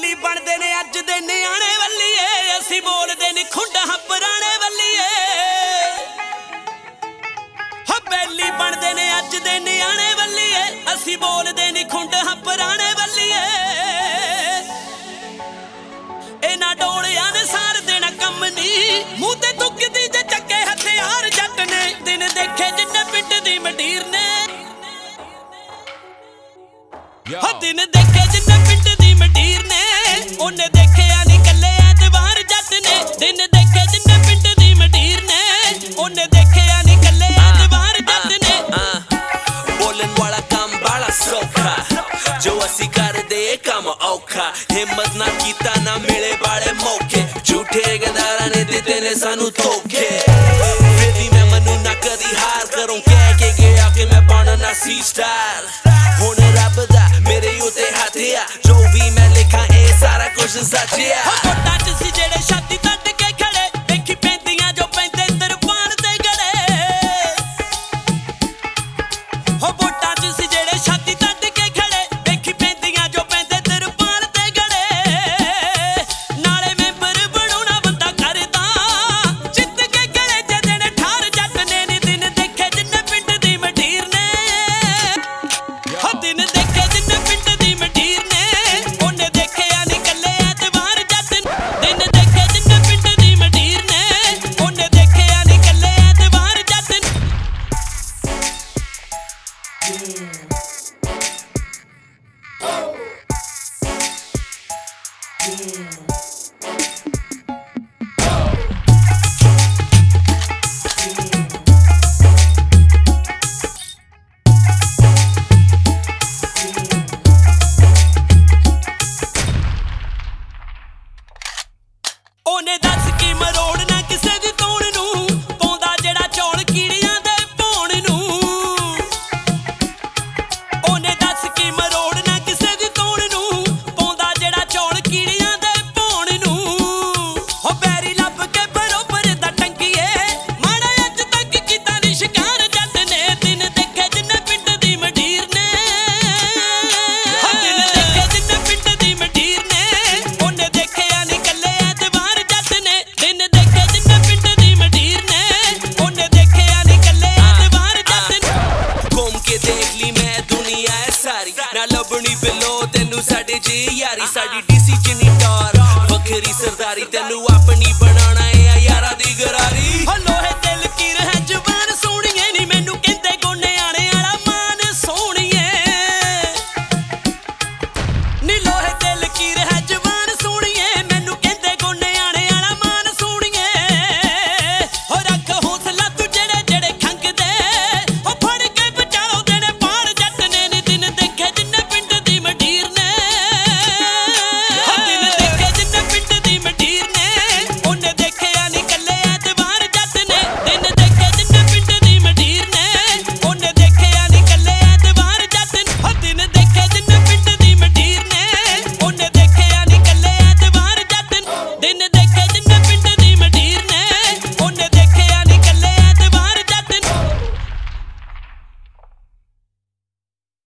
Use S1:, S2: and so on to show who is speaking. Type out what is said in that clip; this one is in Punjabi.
S1: ਬੈਲੀ ਬਣਦੇ ਨੇ ਅੱਜ ਦੇ ਨਿਆਣੇ ਵੱਲੀਏ ਅਸੀਂ ਬੋਲਦੇ ਨੀ ਖੁੰਡਾਂ ਪੁਰਾਣੇ ਵੱਲੀਏ ਹੋ ਬੈਲੀ ਬਣਦੇ ਨੇ ਅੱਜ ਦੇ ਨਿਆਣੇ ਵੱਲੀਏ ਅਸੀਂ ਬੋਲਦੇ ਨੀ ਖੁੰਡਾਂ ਪੁਰਾਣੇ ਵੱਲੀਏ ਇਹਨਾਂ ਡੋਲਿਆਂ ਨੇ ਸਾਰ ਦੇਣਾ ਕੰਮ ਨੀ ਮੂੰਹ ਤੇ ਦੁੱਕਦੀ ਜੇ ਚੱਕੇ ਹਥਿਆਰ ਜੱਟ ਨੇ ਦਿਨ ਦੇਖੇ ਜਿੰਨੇ ਪਿੰਡ ਦੀ ਮੰਡੀਰ ਨੇ ਹੋ ਦਿਨ ਦੇਖੇ ਜਿੰਨੇ ਪਿੰਡ ਦੀ ਮੰਡੀਰ ਨੇ ਉਹਨੇ ਦੇਖਿਆ ਨੀ ਕੱਲੇ ਐਤਵਾਰ ਜੱਟ ਨੇ ਦਿਨ ਦੇਖੇ ਜਿੰਨੇ ਪਿੰਡ ਦੀ ਮੰਡੀਰ ਨੇ ਉਹਨੇ ਦੇਖਿਆ ਨੀ ਕੱਲੇ ਐਤਵਾਰ ਜੱਟ ਨੇ
S2: ਬੋਲਣ ਵਾਲਾ ਕੰਮ ਬੜਾ ਸੌਖਾ ਜੋ ਅਸੀਂ ਕਰਦੇ ਕੰਮ ਔਖਾ ਹਿੰਮਤ ਨਾ ਕੀਤਾ ਨਾ ਮਿਲੇ ਬਾਲੇ ਮੌਕੇ ਝੂਠੇ ਗਦਾਰਾਂ ਨੇ ਦਿੱਤੇ ਨੇ ਸਾਨੂੰ ਧੋਖੇ ਫਿਰ ਵੀ ਮੈਂ ਮਨੂੰ ਨਾ ਕਦੀ ਹਾਰ ਕਰੂੰ ਕਹਿ ਕੇ ਗਿਆ ਕਿ ਮੈਂ ਬਣਨਾ ਸੀ ਸਟਾਰ ਹੁਣ ਰੱਬ ਦਾ ਮੇਰੇ ਉੱਤੇ ਹੱਥ ਆ ਜੋ ਵੀ ਮੈਂ ਲਿਖਾਂ ਇਹ ਸਾਰਾ ਕੁਝ ਸੱਚ ਆ
S1: ਵੋਟਾਂ 'ਚ ਸੀ ਜਿਹੜੇ ਛਾਤੀ ਤੱਕ ਕੇ ਖੜੇ ਵੇਖੀ ਪੈਂਦੀਆਂ ਜੋ ਪੈਂਦੇ ਤਰਪਾਨ ਤੇ ਗੜੇ ਹੋ ਵੋਟਾਂ 'ਚ ਸੀ ਜਿਹੜੇ ਛਾਤੀ ਤੱਕ ਕੇ ਖੜੇ ਵੇਖੀ ਪੈਂਦੀਆਂ ਜੋ ਪੈਂਦੇ ਤਰਪਾਨ ਤੇ ਗੜੇ ਨਾਲੇ ਮੈਂਬਰ ਬਣਾਉਣਾ ਬੰਦਾ ਕਰਦਾ ਜਿੱਤ ਕੇ ਗਲੇ ਜੇ ਦਿਨ ਠਾਰ ਜੱਟ ਨੇ ਨੀ ਦਿਨ ਦੇਖੇ ਜਿੰਨੇ ਪਿੰਡ ਦੀ ਮੰਡੀਰ ਨੇ ਹੋ ਦਿਨ ਦੇਖੇ ਜਿੰਨੇ ਪਿੰਡ ਦੀ ਮੰਡੀਰ ਨੇ ਉਹਨੇ ਦੇਖਿਆ ਨੀ ਕੱਲੇ ਐਤਵਾਰ ਜੱਟ ਦਿਨ ਦੇਖੇ ਜਿੰਨੇ ਪਿੰਡ ਦੀ ਮੰਡੀਰ ਨੇ ਉਹਨੇ ਦੇਖਿਆ ਨੀ ਕੱਲੇ ਐਤਵਾਰ ਜੱਟ ਉਹਨੇ ਦੱਸ ਕੀ ਮਰੋੜਨਾ ਕਿਸੇ ਦੀ ਤੋੜ ਨੂੰ ਪਾਉਂਦਾ ਜਿਹੜਾ ਚੌਲ ਕੀੜੀਆਂ ਦੇ ਭੌਣ ਨੂੰ ਉਹਨੇ ਦੱਸ ਕੀ ਮਰੋੜਨਾ ਕਿਸੇ ਦੀ ਤੋੜ ਨੂੰ ਪਾਉਂਦਾ ਜਿਹੜਾ ਚੌਲ ਕੀੜੀਆਂ ਦੇ ਭੌਣ ਨੂੰ ਹੋ ਬੈਰੀ ਲੱਭ ਕੇ ਬਰੋਬਰ ਦਾ ਟੰਗੀਏ ਮਾੜਾ ਅੱਜ ਤੱਕ ਕੀਤਾ ਨੀ ਸ਼ਿਕਾਰ ਜੱਟ ਨੇ ਦਿਨ ਦੇਖੇ ਜਿੰਨੇ ਪਿੰਡ ਦੀ ਮੰਡੀਰ ਨੇ ਹੋ ਦਿਨ ਦੇਖੇ ਜਿੰਨੇ ਪਿੰਡ ਦੀ ਮੰਡੀਰ ਨੇ ਉਹਨੇ ਦੇਖਿਆ ਨੀ ਕੱਲੇ ਐਤਵਾਰ ਜੱਟ ਨੇ ਦਿਨ ਦੇਖੇ ਜਿੰਨੇ ਪਿੰਡ ਦੀ ਮੰਡੀਰ ਨੇ ਉਹਨੇ ਦੇਖਿਆ ਨੀ ਕੱਲੇ ਐਤਵਾਰ ਜੱਟ ਨੇ
S2: ਘੁੰਮ ਕੇ ਦੇਖ ਲਈ ਮੈਂ ਦੁਨੀਆ ਐ ਸਾਰੀ ਨਾ ਲੱਭਣੀ ਬਿਲੋ ਤੈਨੂੰ ਸਾਡੇ ਜੀ ਯਾਰੀ ਸਾਡੀ ਡੀਸੀ ਚ ਨੀ ਟਾਰ ਵੱਖਰੀ ਸਰਦਾਰੀ ਤੈਨੂੰ